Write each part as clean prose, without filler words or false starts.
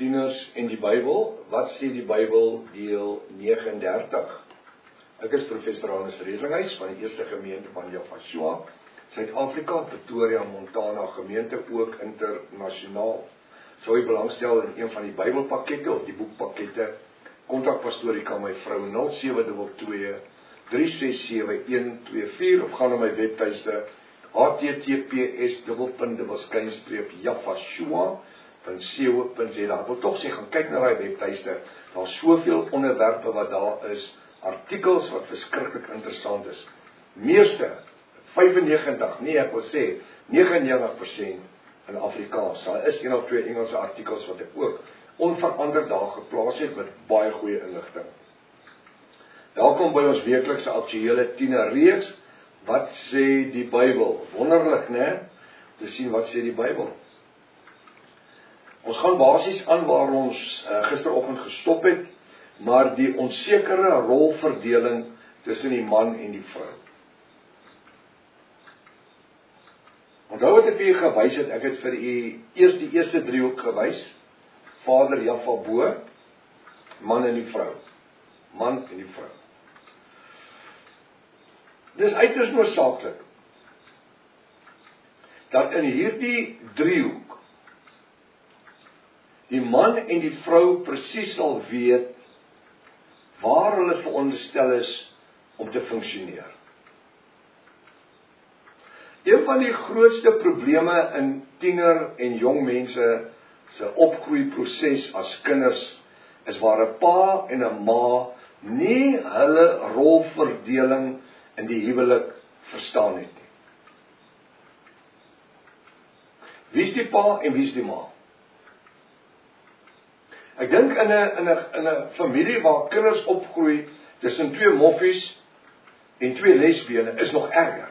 Tieners en die Bybel, wat sê die Bybel deel 39? Ek is professor Hannes Redlinghuis van die Eerste Gemeente van Yafashua, Suid-Afrika, Pretoria, Montana, gemeente ook internasionaal. Sou jy belangstel in een van die Bybelpakkette of die boekpakkette, kontak pastorie my vrou 0722-367-124 of gaan na my webtuiste https://yafashua.co.za. Ek wil tog sê, gaan kyk na daai webtuiste, daar is soveel onderwerpe wat daar is, artikels wat verskriklik interessant is. Meeste, 95, nee ek wil sê, 99% in Afrikaans. Daar is 1 of 2 Engelse artikels wat ek ook onveranderd daar geplaas het met baie goeie inligting. Welkom by ons weeklikse aktuele tienerreeks. Wat sê die Bybel? Wonderlik, né? Te sien wat sê die Bybel. Ons gaan basies aan waar ons gisteroggend gestop het, maar die onsekere rolverdeling tussen die man en die vrou. Onthou wat ek vir u gewys het, ek het vir u eers die eerste driehoek gewys, Vader, Jaffa, bo, man en die vrou. Man en die vrou. Dis uiters noodsaaklik dat in hierdie driehoek die man en die vrou presies sal weet waar hulle veronderstel is om te funksioneer. Een van die grootste probleme in tiener en jong mense se opgroeiproses as kinders is waar 'n pa en 'n ma nie hulle rolverdeling in die huwelik verstaan het nie. Wie is die pa en wie is die ma? Ek dink in 'n familie waar kinders opgroei tussen 2 moffies en 2 lesbiene is nog erger.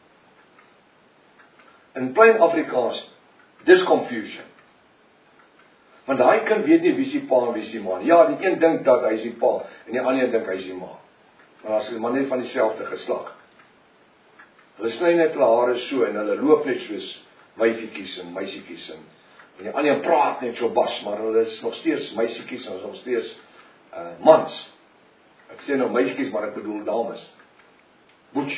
In plain Afrikaans, dis confusion. Want daai kind weet nie wie is die pa en wie is die ma. Ja, die een dink dat hy is die pa en die ander dink hy is die ma. Maar as hulle maar net van dieselfde geslag. Hulle sny net hulle hare so en hulle loop net soos wyfietjies en meisietjies en die ander praat net so bas, maar hulle is nog steeds meisietjies en hulle is nog steeds mans. Ek sê nou meisietjies, maar ek bedoel dames. Butch.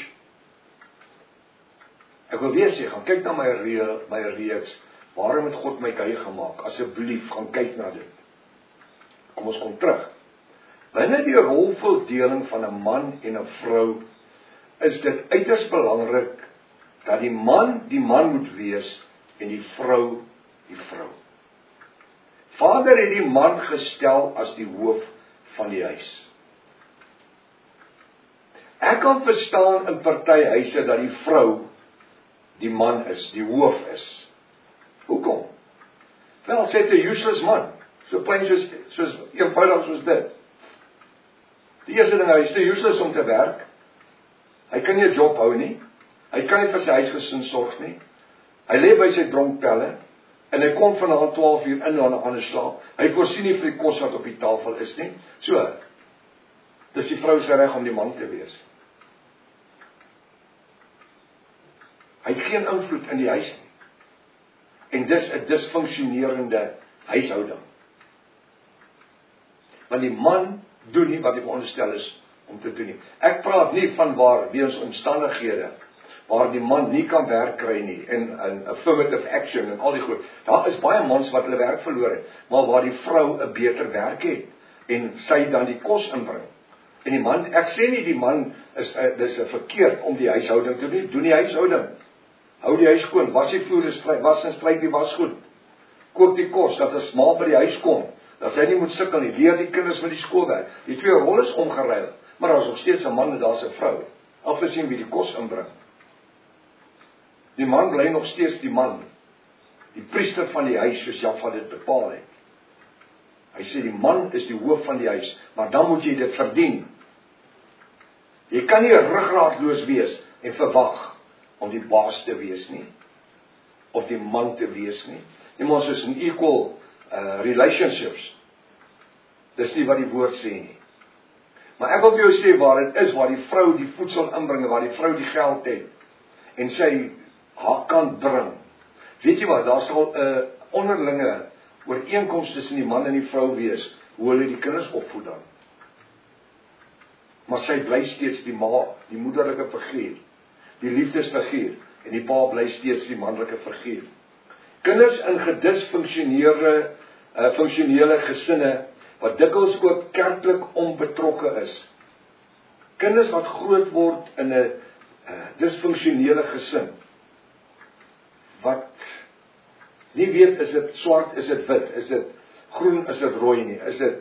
Ek wil weer sê, gaan kyk na my reeks, waarom het God my gey gemaak? Asseblief, gaan kyk na dit. Kom ons kom terug. Binne die rolverdeling van 'n man en 'n vrou, is dit uiters belangrik, dat die man moet wees, en die vrou, die vrou. Vader het die man gestel as die hoof van die huis. Ek kan verstaan in party huise, dat die vrou, die man is, die hoof is. Hoekom? Wel, sê het 'n useless man, so plain soos eenvoudig soos dit. Die eerste ding, hy is te useless om te werk, hy kan nie 'n job hou nie, hy kan nie vir sy huisgesin sorg nie, hy lê by sy dronkpelle, en hy kom vanaand 12 uur in en aan 'n slaap, hy voorsien nie vir die kos wat op die tafel is nie, so, dis die vrou se reg om die man te wees. Hy het geen invloed in die huis nie, en dis 'n disfunksionerende huishouding. Want die man doen nie wat hy veronderstel is om te doen nie. Ek praat nie van waar weens omstandighede waar die man nie kan werk kry nie en affirmative action en al die goed. Daar is baie mans wat hulle werk verloor het, maar waar die vrou 'n beter werk het en sy dan die kos inbring. En die man, ek sê nie die man dis 'n verkeerd om die huishouding te doen die huishouding. Hou die huis skoon, was die vloere, was en stryk die wasgoed. Kook die kos dat as ma by die huis kom, dat sy nie moet sukkel nie, leer die kinders met die skoolwerk. Die 2 rolle is omgeruil, maar daar is nog steeds 'n man en daar's 'n vrou. Afgesien wie die kos inbring. Die man bly nog steeds die man, die priester van die huis, soos Jaffa dit bepaal het. Hy sê die man is die hoof van die huis, maar dan moet jy dit verdien. Jy kan nie ruggraatloos wees en verwag om die baas te wees nie, of die man te wees nie. Nie maar soos in equal relationships. Dis nie wat die woord sê nie. Maar ek wil vir jou sê waar dit is, waar die vrou die voedsel inbring, waar die vrou die geld het, en sy haar kan bring. Weet jy wat, daar sal 'n onderlinge ooreenkoms tussen die man en die vrou wees, hoe hulle die kinders opvoed dan. Maar sy bly steeds die ma, die moederlike figuur, die liefdesfiguur, en die pa bly steeds die manlike figuur. Kinders in funksionele gesinne, wat dikwels ook kerklik onbetrokke is. Kinders wat groot word in 'n disfunksionele gesin, wat nie weet, is dit swart, is dit wit, is dit groen, is dit rooi nie, is dit,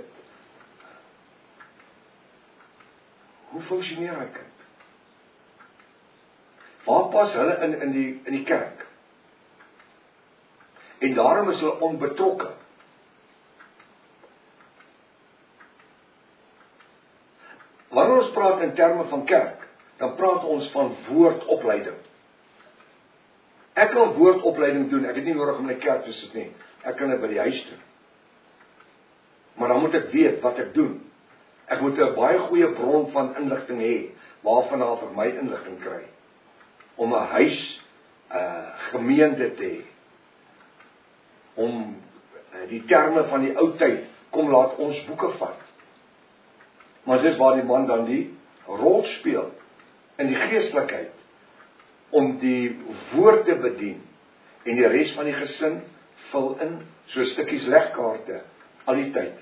hoe funksioneer hy kind? Waar pas hulle in die kerk? En daarom is hulle onbetrokke. Wanneer ons praat in terme van kerk, dan praat ons van woordopleiding. Ek kan woordopleiding doen, ek het nie nodig om in die kerk te sit nie. Ek kan dit by die huis doen. Maar dan moet ek weet wat ek doen. Ek moet 'n baie goeie bron van inligting hê, waarvan ek vir my inligting kry. Om 'n huis, gemeente te hê. Om die terme van die ou tyd, kom laat ons boeke vat. Maar dis waar die man dan die rol speel, in die geestelikheid, om die woord te bedien, en die res van die gesin vul in, so stukkies legkaarte, al die tyd.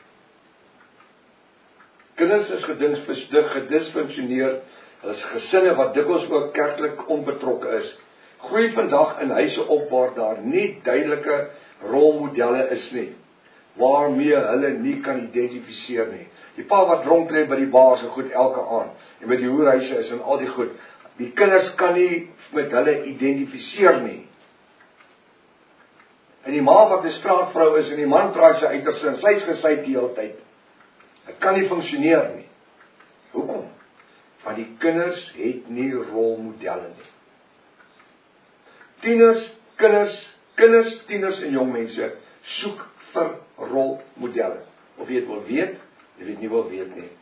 Kinders is gedisfunksioneer, hulle is gesinne wat dikwels ook kerklik onbetrokke is, groei vandag in huise op waar daar nie duidelike rolmodelle is nie, waarmee hulle nie kan identifiseer nie. Die pa wat dronk lê by die baar se goed elke aand, en met die hoerhuise is en al die goed, die kinders kan nie met hulle identifiseer nie. En die ma wat 'n straatvrou is, en die man praat sy uiterste, en sy is gesuit die hele tyd. Dit kan nie funksioneer nie. Hoekom? Want die kinders het nie rolmodelle nie. Tieners en jong mense soek vir rolmodelle. Of jy dit wil weet, jy dit nie wil weet nie.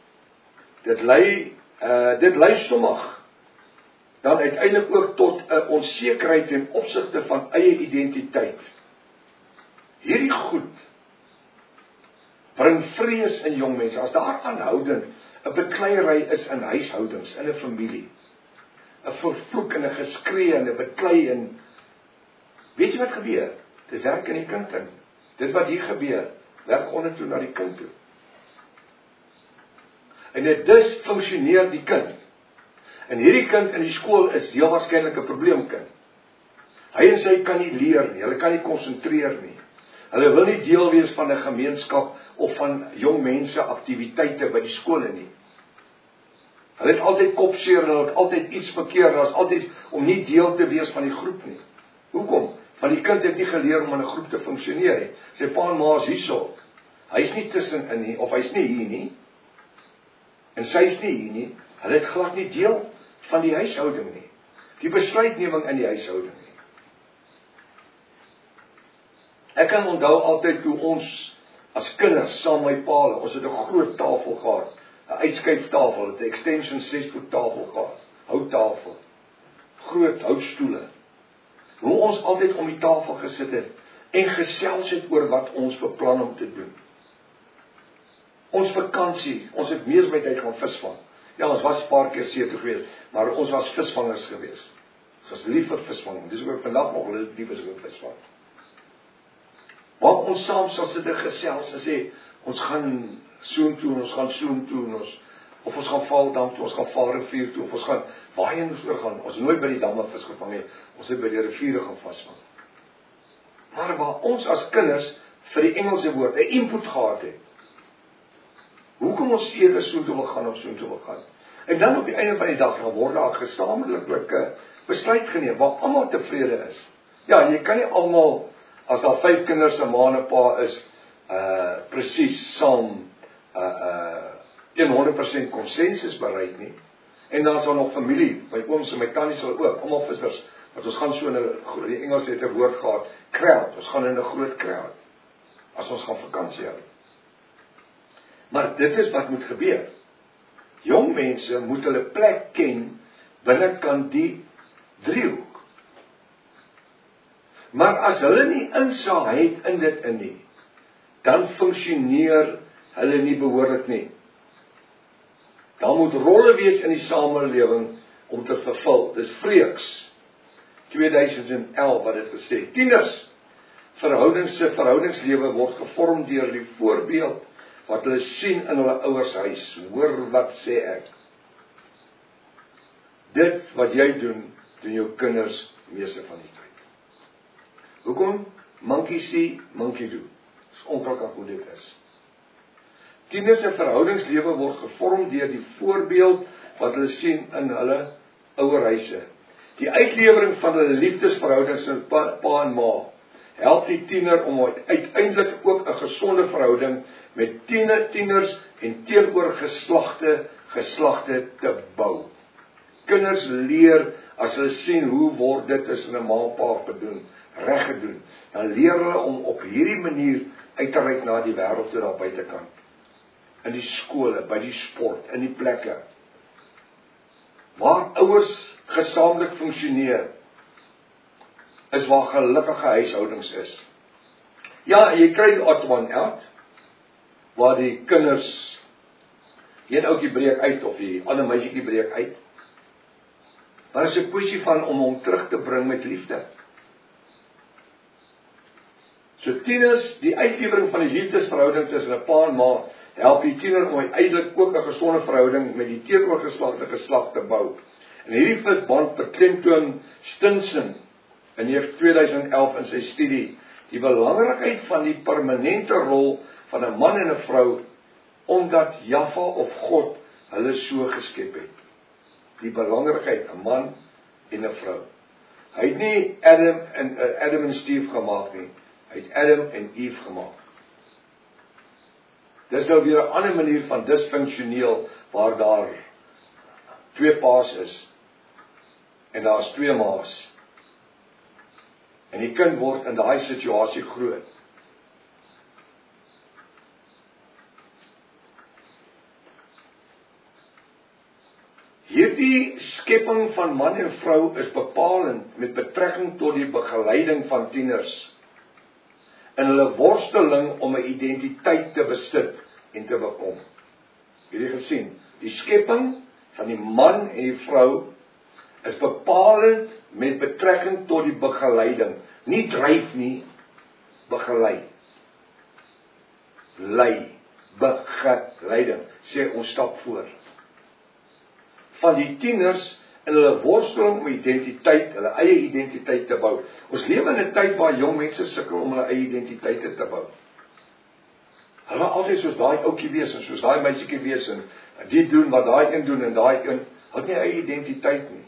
Dit lei sommig dan uiteindelik ook tot 'n onsekerheid ten opsigte van eie identiteit. Hierdie goed bring vrees in jong mense, as daar aanhoudend 'n bekleierery is in huishoudings, in 'n familie, 'n vervloek en 'n geskree en 'n beklei en, weet jy wat gebeur? Dit werk in die kind in. Dit wat hier gebeur, werk ondertoe na die kind toe. En dit disfunksioneer die kind. En hierdie kind in die skool is heel waarskynlik 'n probleemkind. Hy en sy kan nie leer nie, hulle kan nie konsentreer nie. Hulle wil nie deel wees van 'n gemeenskap of van jong mense aktiwiteite by die skole nie. Hulle het altyd kopseer en hulle het altyd iets verkeerd, en is altyd om nie deel te wees van die groep nie. Hoekom? Want die kind het nie geleer om in 'n groep te funksioneer nie. Sy pa en ma is hierso. Hy's nie tussenin nie, of hy's nie hier nie. En sy's nie hier nie. Hulle het glad nie deel van die huishouding nie. Die besluitneming in die huishouding nie. Ek kan onthou altyd toe ons as kinders saam met my pa, ons het 'n groot tafel gehad, 'n uitskuiftafel, 'n extension 6-voet tafel gehad, houttafel, groot houtstoele. Hoe ons altyd om die tafel gesit het en gesels het oor wat ons beplan om te doen. Ons vakansie, ons het mees by tyd gaan visvang. Ja, ons was 'n paar keer see toe gewees, maar ons was visvangers gewees. Ons was lief vir visvang, dis ook vandag nog lief is vir visvang. Waar ons saam sal sit en gesels en sê, ons gaan soontoe, ons gaan soontoe, of ons gaan Vaaldam toe, ons gaan Vaalrivier toe, of ons gaan waarheen ons oor gaan. Ons het nooit by die damme vis gevang nie, ons het by die riviere gaan vasvang. Maar waar ons as kinders vir die Engelse woord 'n input gehad het. Hoekom ons eerder soontoe wil gaan of soontoe wil gaan? En dan op die einde van die dag dan word daar 'n gesamentlike besluit geneem waar almal tevrede is. Ja, jy kan nie almal, as daar 5 kinders en ma en pa is, presies saam 100% konsensus bereik nie. En dan is daar nog familie, my ooms en my tannies sal ook, almal vissers, want ons gaan so in 'n, die Engels het 'n woord gehad, crowd, ons gaan in 'n groot crowd, as ons gaan vakansie hou. Maar dit is wat moet gebeur. Jong mense moet hulle plek ken binnekant die driehoek. Maar as hulle nie insaag het in dit in nie, dan funksioneer hulle nie behoorlik nie. Daar moet rolle wees in die samelewing om te vervul. Dis Vreeks 2011 wat dit gesê. Tieners verhoudingslewe word gevorm deur die voorbeeld wat hulle sien in hulle ouers huis. Hoor wat sê ek. Dit wat jy doen jou kinders meeste van die tyd. Hoekom? Monkey see, monkey do. Dis ongelukkig hoe dit is. Tieners se verhoudingslewe word gevorm deur die voorbeeld wat hulle sien in hulle ouerhuise. Die uitlewering van hulle liefdesverhoudings met pa en ma help die tiener om uiteindelik ook 'n gesonde verhouding met tieners en teenoor geslagte te bou. Kinders leer as hulle sien hoe word dit tussen 'n ma en pa reg gedoen. Dan leer hulle om op hierdie manier uit te reik na die wêreld toe daar buitekant. In die skole, by die sport, in die plekke waar ouers gesamentlik funksioneer, is waar gelukkige huishoudings is. Ja, jy kry die odd one out, waar die kinders, een ouetjie breek uit, of die ander meisietjie breek uit, maar is 'n kwessie van om hom terug te bring met liefde. So tieners, die uitlewering van die liefdesverhouding tussen 'n pa en ma, help die tiener om uiteindelik ook 'n gesonde verhouding met die teenoorgeslagte geslag te bou. En hierdie verband beklemtoon Stinson in 2011 in sy studie die belangrikheid van die permanente rol van 'n man en 'n vrou, omdat Jahwe of God hulle so geskep het. Die belangrikheid, 'n man en 'n vrou. Hy het nie Adam en Steve gemaak nie. Hy het Adam en Eve gemaak. Dis nou weer 'n ander manier van disfunksioneel, waar daar 2 pa's is, en daar's 2 ma's. En die kind word in daai situasie groot. Hierdie skepping van man en vrou is bepalend met betrekking tot die begeleiding van tieners in hulle worsteling om 'n identiteit te besit en te bekom. Hierdie gesien, die skepping van die man en die vrou is bepalend met betrekking tot die begeleiding. Nie dryf nie, begelei. Lei, begeleiding, sê ons stap voor. Van die tieners in hulle worsteling om identiteit, hulle eie identiteit te bou. Ons lewe in 'n tyd waar jong mense sukkel om hulle eie identiteite te bou. Hulle altyd soos daai ouetjie wees en soos daai meisietjie wees en die doen wat daai een doen en daai een het nie eie identiteit nie.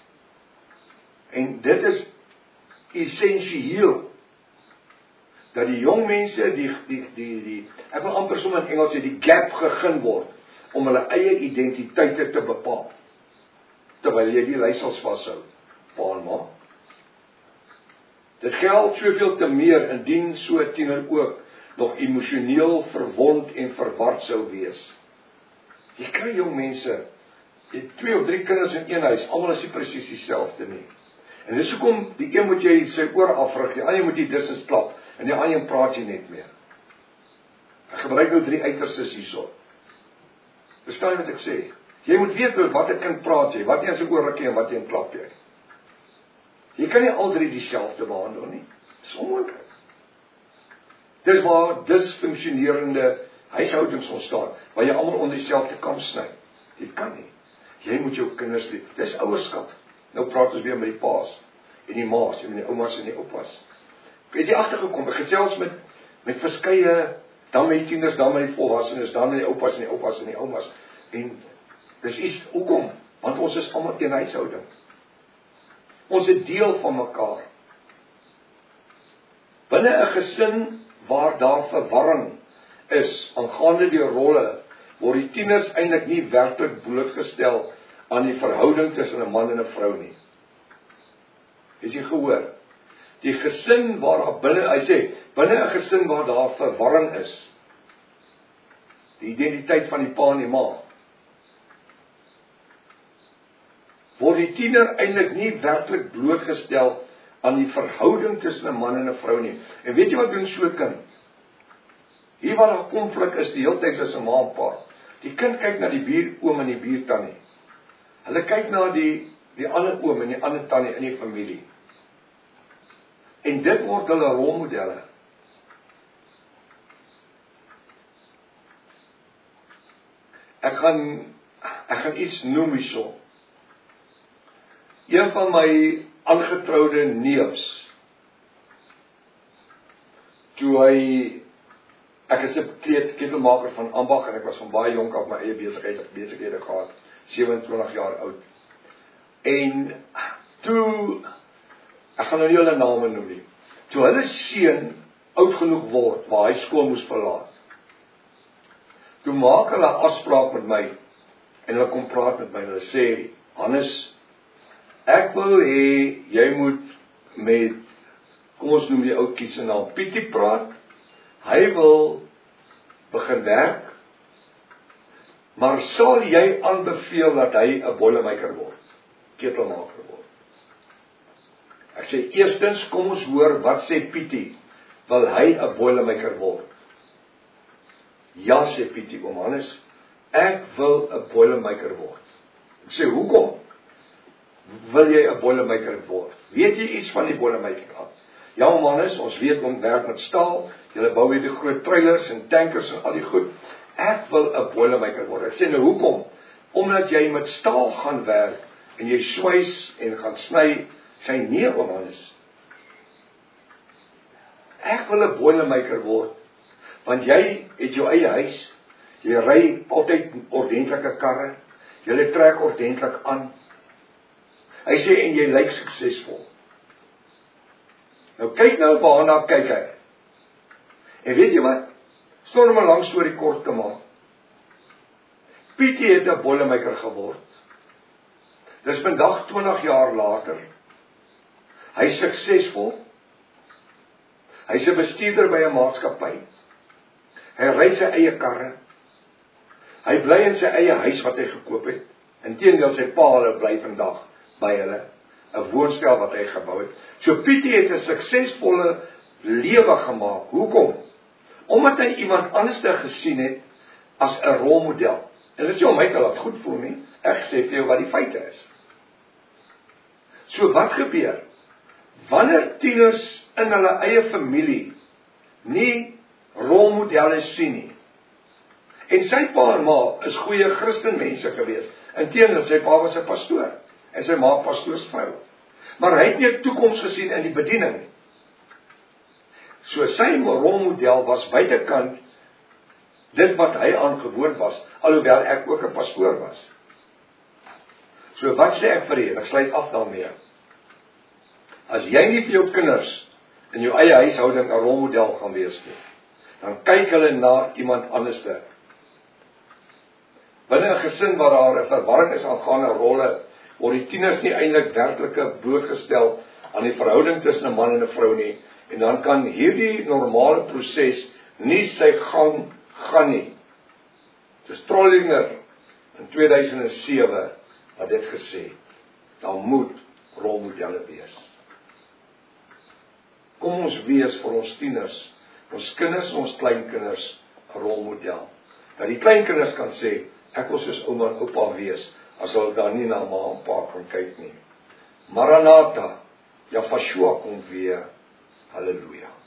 En dit is essensieel dat die jong mense ek wil amper sommer in Engels sê die gap gegee word om hulle eie identiteite te bepaal. Terwyl jy die leiersels vashou, pa en ma. Dit geld soveel te meer indien so 'n tiener ook nog emosioneel verwond en verward sou wees. Jy kry jong mense, jy het 2 of 3 kinders in een huis, almal is nie presies dieselfde nie. En dis hoekom die een moet jy sy oor afrig, die ander moet jy dissens klap, en die ander praat jy net meer. Ek gebruik nou 3 uiterstes hierso. Verstaan jy wat ek sê? Jy moet weet wat 'n kind praat jy, wat jy in sy oor ruk en wat jy in klap jy. Jy kan nie al 3 dieselfde behandel nie. Dis onmoontlik. Dis waar disfunksionerende huishoudings ontstaan, waar jy almal onder dieselfde kam sny. Dit kan nie. Jy moet jou kinders lief. Dis ouerskap. Nou praat ons weer met die pa's en die ma's en met die oumas en die oupas. Ek het hier agtergekom, ek gesels met verskeie, dan met die tieners, dan met die volwassenes, dan met die oupas en die oupas en die oumas. En dis iets, hoekom? Want ons is almal een huishouding. Ons is deel van mekaar. Binne 'n gesin waar daar verwarring is aangaande die rolle, word die tieners eintlik nie werklik blootgestel aan die verhouding tussen 'n man en 'n vrou nie. Het jy gehoor? Die gesin waar daar binne 'n gesin waar daar verwarring is, die identiteit van die pa en die ma, word die tiener eintlik nie werklik blootgestel aan die verhouding tussen 'n man en 'n vrou nie. En weet jy wat doen so 'n kind? Hier waar daar konflik is, die hele tyd is 'n ma en pa. Die kind kyk na die buuroom en die buurtannie. Hulle kyk na die ander oom en die ander tannie in die familie. En dit word hulle rolmodelle. Ek gaan iets noem hierso. Een van my aangetroude neefs, toe ek is 'n ketelmaker van ambag en ek was van baie jonk af my eie besighede gehad, 27 jaar oud. En toe, ek gaan nou nie hulle name noem nie, toe hulle seun oud genoeg word, waar hy skool moes verlaat, toe maak hulle 'n afspraak met my, en hulle kom praat met my, en hulle sê, Hannes, ek wil hê, jy moet met, kom ons noem die ouetjie se naam, Pietie praat, hy wil begin werk, maar sal jy aanbeveel dat hy 'n boilermaker word, ketelmaker word? Ek sê, eerstens, kom ons hoor, wat sê Pietie, wil hy 'n boilermaker word? Ja, sê Pietie, oom Hannes, ek wil 'n boilermaker word. Ek sê, hoekom wil jy 'n boilermaker word? Weet jy iets van die boilermaking af? Ja, oom Hannes, ons weet om werk met staal, julle bou hier die groot trailers en tankers en al die goed. Ek wil 'n boilermaker word. Ek sê, nou hoekom? Omdat jy met staal gaan werk, en jy swys en gaan sny, sê nee, oom Hannes. Ek wil 'n boilermaker word, want jy het jou eie huis, jy ry altyd ordentlike karre, jy trek ordentlik aan. Hy sê, en jy lyk suksesvol. Nou kyk nou waarna kyk hy. En weet jy wat, sonder om 'n lang storie kort te maak, Pietie het 'n boilermaker geword. Dis vandag 20 jaar later. Hy is suksesvol. Hy's 'n bestuurder by 'n maatskappy. Hy ry sy eie karre. Hy bly in sy eie huis wat hy gekoop het. Inteendeel, sy pa hulle bly vandag by hulle. 'n woonstel wat hy gebou het. So Pietie het 'n suksesvolle lewe gemaak. Hoekom? Omdat hy iemand anders gesien het as 'n rolmodel. En dit is om my te laat goed voel nie. Ek sê vir jou wat die feite is. So wat gebeur? Wanneer tieners in hulle eie familie nie rolmodelle sien nie. En sy pa en ma is goeie Christenmense gewees. Inteendeel, sy pa was 'n pastoor en sy ma pastoorsvrou. Maar hy het nie 'n toekoms gesien in die bediening. So sy rolmodel was buitekant dit wat hy aangewoond was, alhoewel ek ook 'n pastoor was. So wat sê ek vir julle? Ek sluit af daarmee. As jy nie vir jou kinders in jou eie huishouding 'n rolmodel gaan wees nie, dan kyk hulle na iemand anderste. Binne 'n gesin waar daar 'n verwarring is aangaande rolle, word die tieners nie eintlik werklik blootgestel aan die verhouding tussen 'n man en 'n vrou nie, en dan kan hierdie normale proses nie sy gang gaan nie. Dis Trollinger in 2007 wat dit gesê, daar moet rolmodelle wees. Kom ons wees vir ons tieners, ons kinders, ons kleinkinders 'n rolmodel. Dat die kleinkinders kan sê, ek wil soos ouma en oupa wees, as hulle dan nie na ma en pa kan kyk nie. Maranatha, Yahshua kom weer. Halleluja.